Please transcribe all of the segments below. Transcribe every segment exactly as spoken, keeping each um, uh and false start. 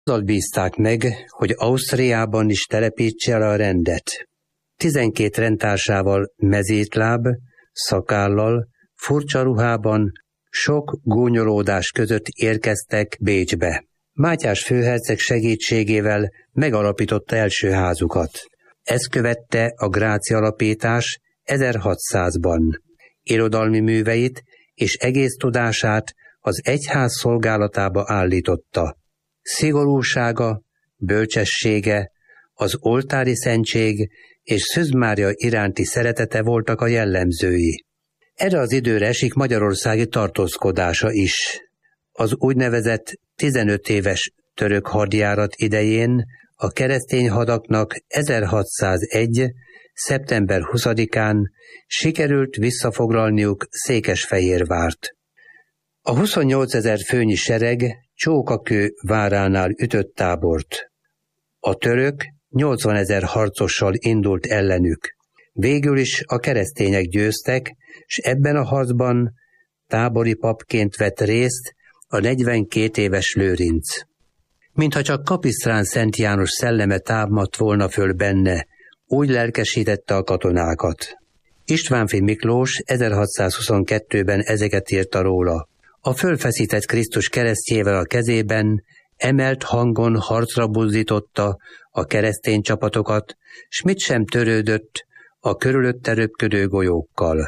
Azzal bízták meg, hogy Ausztriában is telepítse el a rendet. Tizenkét rendtársával mezítláb, szakállal, furcsa ruhában, sok gúnyolódás között érkeztek Bécsbe. Mátyás főherceg segítségével megalapította első házukat. Ezt követte a Gráci alapítás ezerhatszázban. Irodalmi műveit és egész tudását az egyház szolgálatába állította. Szigorúsága, bölcsessége, az oltári szentség és Szűz Mária iránti szeretete voltak a jellemzői. Erre az időre esik magyarországi tartózkodása is. Az úgynevezett tizenöt éves török hadjárat idején a keresztény hadaknak ezerhatszázegy. szeptember huszadikán sikerült visszafoglalniuk Székesfehérvárt. A huszonnyolcezer főnyi sereg Csókakő váránál ütött tábort. A török nyolcvanezer harcossal indult ellenük. Végül is a keresztények győztek, s ebben a harcban tábori papként vett részt a negyvenkét éves Lőrinc. Mintha csak Kapisztrán Szent János szelleme támadt volna föl benne, úgy lelkesítette a katonákat. Istvánffy Miklós ezerhatszázhuszonkettőben ezeket írta róla. A fölfeszített Krisztus keresztjével a kezében emelt hangon harcra buzdította a keresztény csapatokat, s mit sem törődött a körülötte röpködő golyókkal.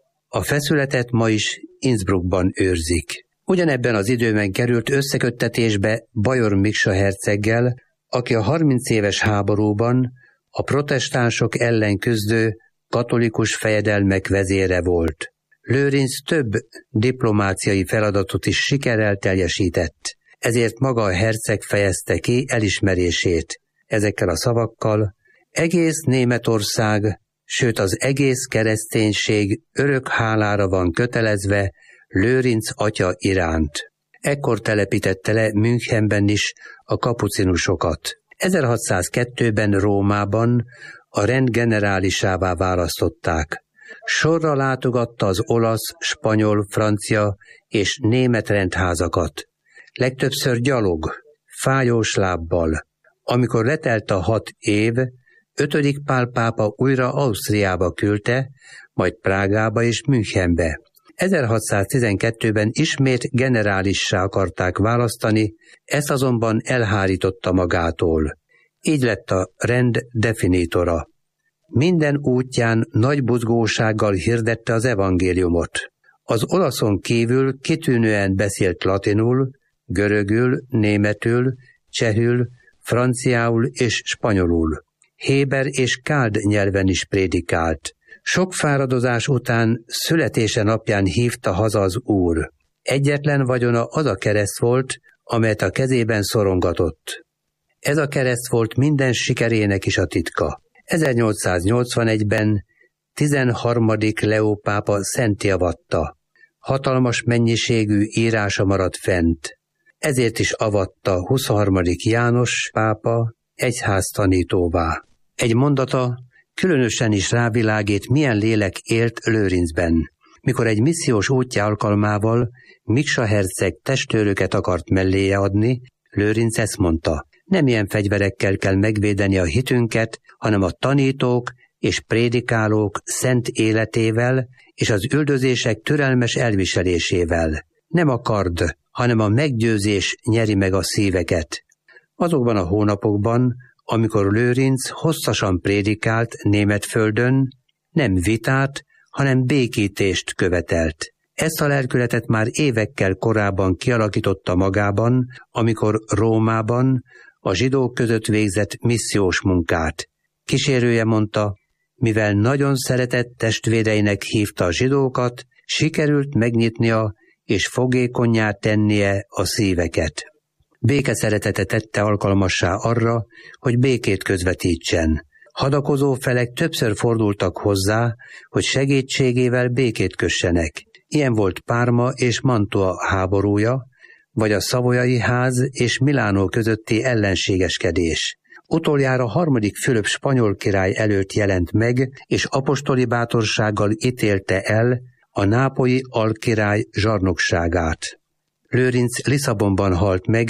A feszületet ma is Innsbruckban őrzik. Ugyanebben az időben került összeköttetésbe Bajor Miksa herceggel, aki a harminc éves háborúban a protestánsok ellen küzdő katolikus fejedelmek vezére volt. Lőrinc több diplomáciai feladatot is sikerrel teljesített, ezért maga a herceg fejezte ki elismerését. Ezekkel a szavakkal: egész Németország, sőt az egész kereszténység örök hálára van kötelezve Lőrinc atya iránt. Ekkor telepítette le Münchenben is a kapucinusokat. ezerhatszázkettőben Rómában a rend generálisává választották. Sorra látogatta az olasz, spanyol, francia és német rendházakat. Legtöbbször gyalog, fájós lábbal. Amikor letelt a hat év, ötödik Pál pápa újra Ausztriába küldte, majd Prágába és Münchenbe. ezerhatszáztizenkettőben ismét generálissá akarták választani, ezt azonban elhárította magától. Így lett a rend definítora. Minden útján nagy buzgósággal hirdette az evangéliumot. Az olaszon kívül kitűnően beszélt latinul, görögül, németül, csehül, franciául és spanyolul. Héber és káld nyelven is prédikált. Sok fáradozás után születése napján hívta haza az Úr. Egyetlen vagyona az a kereszt volt, amelyet a kezében szorongatott. Ez a kereszt volt minden sikerének is a titka. ezernyolcszáznyolcvanegyben tizenharmadik Leó pápa szentté avatta. Hatalmas mennyiségű írása maradt fent. Ezért is avatta huszonharmadik János pápa egyháztanítóvá. Egy mondata különösen is rávilágít, milyen lélek élt Lőrincben. Mikor egy missziós útja alkalmával Miksa herceg testőröket akart melléje adni, Lőrinc ezt mondta: nem ilyen fegyverekkel kell megvédeni a hitünket, hanem a tanítók és prédikálók szent életével és az üldözések türelmes elviselésével. Nem a kard, hanem a meggyőzés nyeri meg a szíveket. Azokban a hónapokban, amikor Lőrinc hosszasan prédikált Németföldön, nem vitát, hanem békítést követelt. Ezt a lelkületet már évekkel korábban kialakította magában, amikor Rómában a zsidók között végzett missziós munkát. Kísérője mondta: mivel nagyon szeretett testvéreinek hívta a zsidókat, sikerült megnyitnia és fogékonnyá tennie a szíveket. Békeszeretete tette alkalmassá arra, hogy békét közvetítsen. Hadakozó felek többször fordultak hozzá, hogy segítségével békét kössenek. Ilyen volt Párma és Mantua háborúja, vagy a Szavoyai ház és Milánó közötti ellenségeskedés. Utoljára harmadik Fülöp spanyol király előtt jelent meg, és apostoli bátorsággal ítélte el a nápolyi alkirály zsarnokságát. Lőrinc Lisszabonban halt meg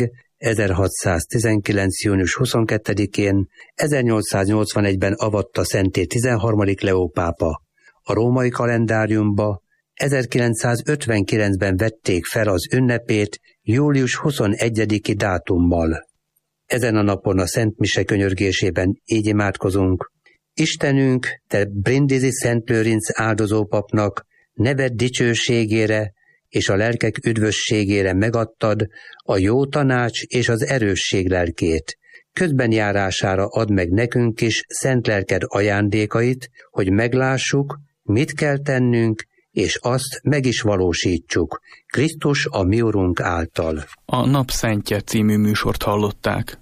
ezerhatszáztizenkilenc. június huszonkettedikén ezernyolcszáznyolcvanegyben avatta szentté tizenharmadik Leó pápa. A római kalendáriumba ezerkilencszázötvenkilencben vették fel az ünnepét július huszonegyediki dátummal. Ezen a napon a Szent Mise könyörgésében így imádkozunk: Istenünk, te Brindisi Szent Lőrinc áldozópapnak neved dicsőségére és a lelkek üdvösségére megadtad a jó tanács és az erősség lelkét. Közbenjárására add meg nekünk is szent lelked ajándékait, hogy meglássuk, mit kell tennünk, és azt meg is valósítsuk, Krisztus a mi Urunk által. A Napszentje című műsort hallották.